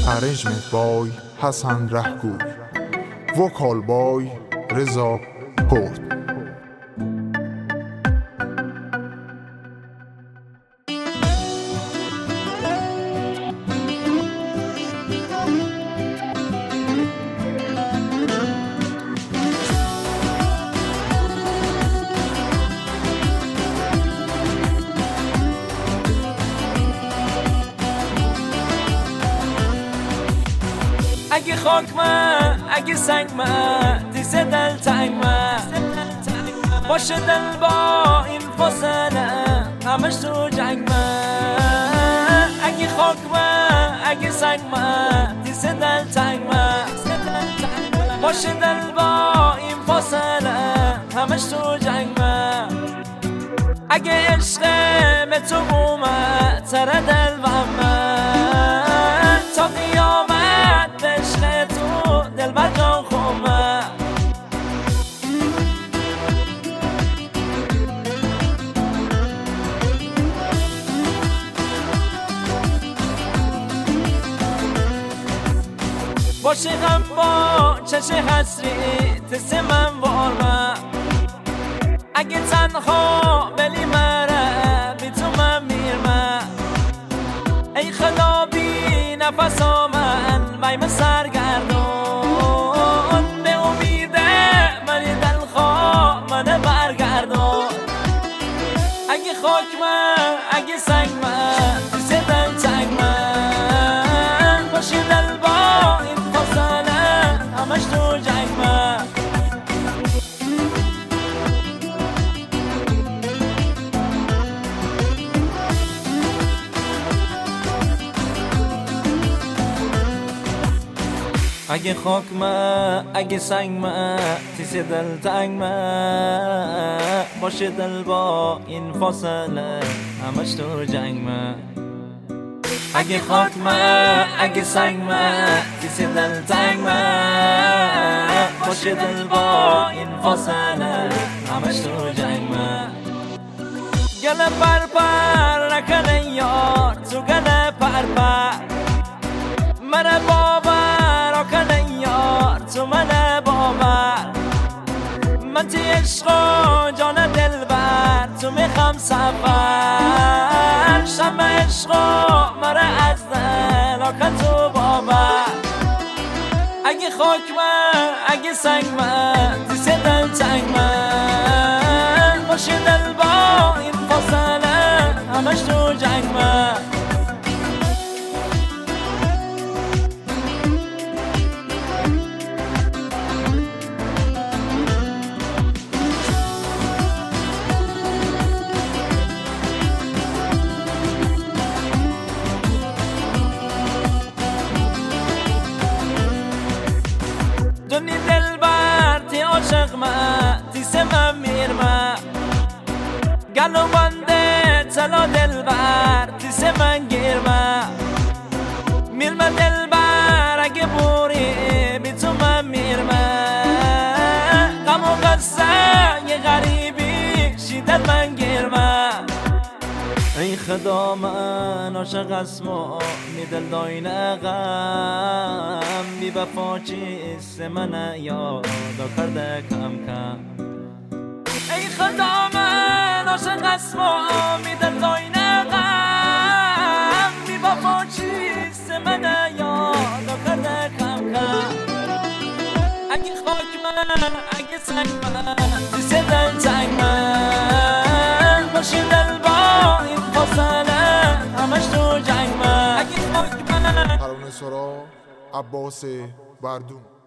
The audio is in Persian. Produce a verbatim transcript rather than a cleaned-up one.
ارنجمنت بای حسن رهگوی، وکال بای رضا پورت. اگه خاک من، اگه سنگ من، دیز دل تنگ من، باشه دل با این فاصله همش تو جنگ من. اگه خاک من، اگه سنگ من، دیز دل تنگ من، باشه دل با این فاصله همش تو جنگ من. اگه عشق به تو اومد سر دل و من، تا قیامت عشق تو دل بر جان خومه. باشه غم با چش حسری تس من وارمه. اگه تنها بلی مره بی تو من میرمه. ای خدا بی نفس آمن میم سرگردان، به امیده منی دلخواه منه برگردان. اگه خاک من، اگه سنگ من، دیز دل تنگ من، باشی دل با این فاصله همش تو جنگ من. اگه خاک من، اگه سنگ من، تیز دل تنگ من، باشه دل با این فاصله همش تو جنگ من. اگه خاک من، اگه سنگ من، تیز دل تنگ من، باشه دل با این فاصله همش تو جنگ من. گله پر پر نکنه یار تو گله پر پر، منه باور کنه یار تو منه باور. من تی عشق و جان دل بر تو میخوام سفر، شم عشق و مره از دل آکن تو باور. اگه خاک من، اگه سنگ من، دیز دل تنگ من، باشه دل با این فاصله همش تو جنگ من. دنی دل بر تی عاشق من، تیس من میرمه. گلو بنده تلا دل بر تیس من گیرمه. میرمه دل بر اگه بوری بی تو من میرمه. غم و قصه یه غریبی شیدت من گیرمه. ای خدا من عاشق اسم و می دل داینه غم، بی وفا چیست من یادا کرده کم کم. ای خدا من عاشق اسم و می دل داینه غم، بی وفا چیست من یادا کرده کم کم. اگه خاک من، اگه سنگ من، دیز دل تنگ من، باشی دل با این فاصله همش تو جنگ من. اگه خاک من. پروانه سرا، عباس بردون.